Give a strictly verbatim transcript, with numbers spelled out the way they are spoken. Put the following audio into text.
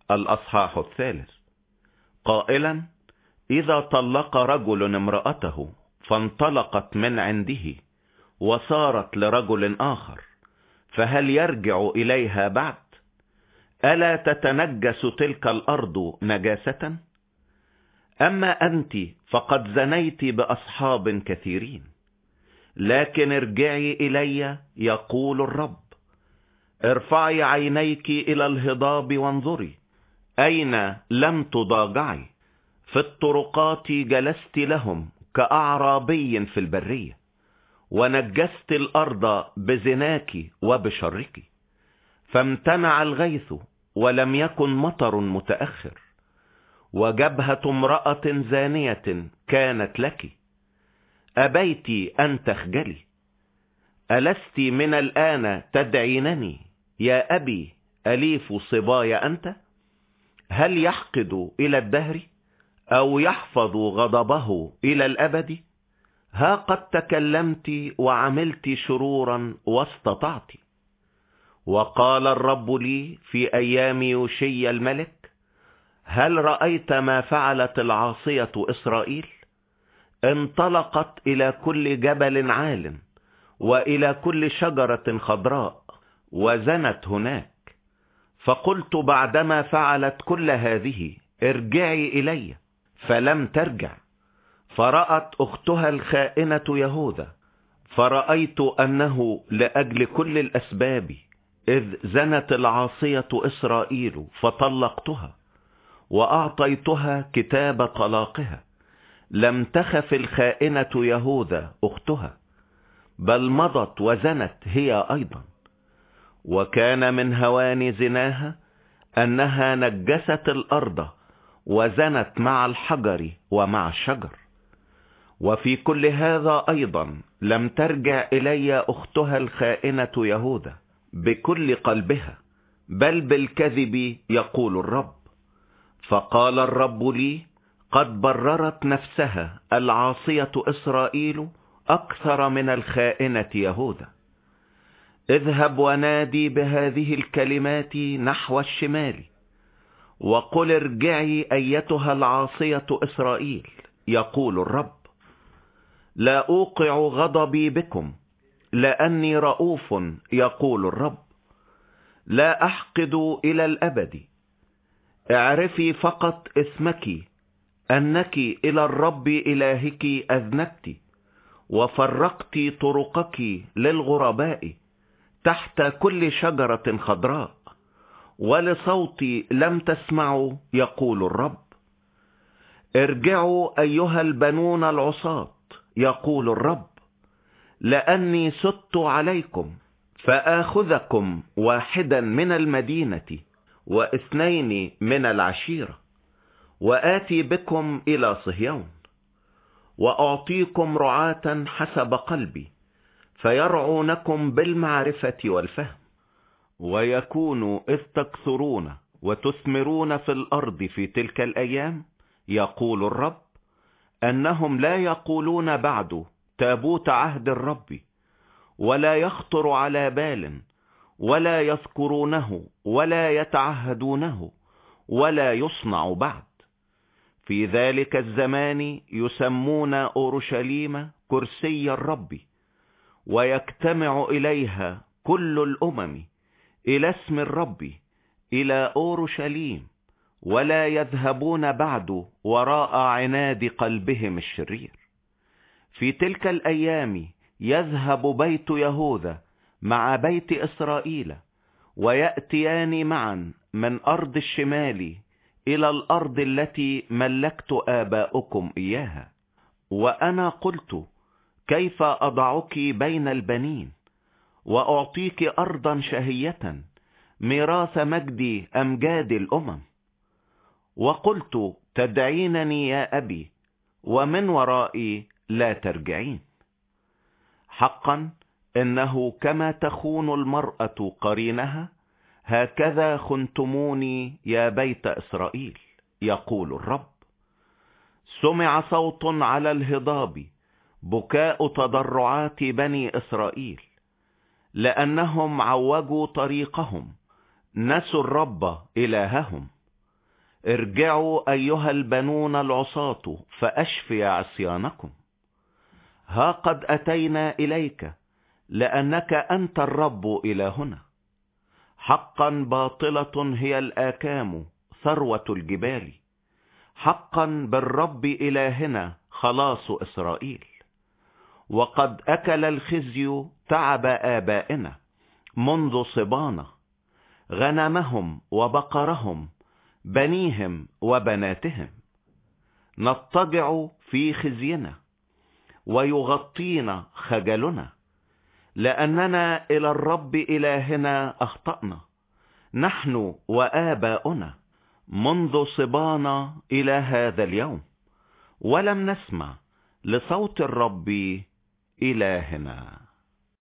الأصحاح الثالث. قائلا: إذا طلق رجل امرأته فانطلقت من عنده وصارت لرجل آخر، فهل يرجع إليها بعد؟ ألا تتنجس تلك الأرض نجاسة؟ أما أنت فقد زنيت بأصحاب كثيرين. لكن ارجعي إلي، يقول الرب. ارفعي عينيك إلى الهضاب وانظري، أين لم تضاجعي؟ في الطرقات جلست لهم كأعرابي في البرية، ونجست الأرض بزناك وبشرك. فامتنع الغيث ولم يكن مطر متأخر، وجبهة امرأة زانية كانت لك. أبيت أن تخجلي. ألست من الآن تدعينني يا أبي أليف صبايا أنت؟ هل يحقد إلى الدهر أو يحفظ غضبه إلى الأبد؟ ها قد تكلمت وعملت شرورا واستطعت. وقال الرب لي في أيام يوشي الملك: هل رأيت ما فعلت العاصية إسرائيل؟ انطلقت إلى كل جبل عال وإلى كل شجرة خضراء وزنت هناك. فقلت بعدما فعلت كل هذه: ارجعي إلي، فلم ترجع. فرأت أختها الخائنة يهوذا، فرأيت أنه لأجل كل الأسباب إذ زنت العاصية إسرائيل فطلقتها وأعطيتها كتاب طلاقها. لم تخف الخائنة يهوذا أختها، بل مضت وزنت هي أيضا. وكان من هوان زناها أنها نجست الأرض وزنت مع الحجر ومع الشجر. وفي كل هذا أيضا لم ترجع إلي أختها الخائنة يهوذا بكل قلبها، بل بالكذب، يقول الرب. فقال الرب لي: قد بررت نفسها العاصية إسرائيل أكثر من الخائنة يهوذا. اذهب ونادي بهذه الكلمات نحو الشمال، وقل: ارجعي أيتها العاصية إسرائيل، يقول الرب. لا أوقع غضبي بكم لأني رؤوف، يقول الرب. لا أحقد إلى الأبد. اعرفي فقط اسمك، أنك إلى الرب إلهك أذنبت، وفرقت طرقك للغرباء تحت كل شجرة خضراء، ولصوتي لم تسمعوا، يقول الرب. ارجعوا أيها البنون العصاة، يقول الرب، لأني سدت عليكم، فآخذكم واحدا من المدينة واثنين من العشيرة، وآتي بكم إلى صهيون، وأعطيكم رعاة حسب قلبي، فيرعونكم بالمعرفة والفهم. ويكون إذ تكثرون وتثمرون في الأرض في تلك الأيام، يقول الرب، أنهم لا يقولون بعد: تابوت عهد الرب، ولا يخطر على بال، ولا يذكرونه، ولا يتعهدونه، ولا يصنع بعد. في ذلك الزمان يسمون أورشليم كرسي الرب، ويجتمع إليها كل الأمم إلى اسم الرب، إلى أورشليم، ولا يذهبون بعد وراء عناد قلبهم الشرير. في تلك الأيام يذهب بيت يهوذا مع بيت إسرائيل، ويأتيان معا من أرض الشمال إلى الأرض التي ملكت آباؤكم إياها. وأنا قلت: كيف أضعك بين البنين، وأعطيك أرضا شهية، ميراث مجد أمجاد الأمم. وقلت: تدعينني يا أبي، ومن ورائي لا ترجعين. حقا إنه كما تخون المرأة قرينها، هكذا خنتموني يا بيت إسرائيل، يقول الرب. سمع صوت على الهضاب، بكاء تضرعات بني إسرائيل، لأنهم عوجوا طريقهم، نسوا الرب إلههم. ارجعوا أيها البنون العصاة فأشفي عصيانكم. ها قد أتينا إليك لأنك أنت الرب إلهنا. حقا باطلة هي الآكام ثروة الجبال، حقا بالرب إلهنا خلاص إسرائيل. وقد أكل الخزي تعب آبائنا منذ صبانا، غنمهم وبقرهم بنيهم وبناتهم. نضطجع في خزينا ويغطينا خجلنا، لأننا إلى الرب إلهنا أخطأنا نحن وآباؤنا منذ صبانا إلى هذا اليوم، ولم نسمع لصوت الرب إلهنا.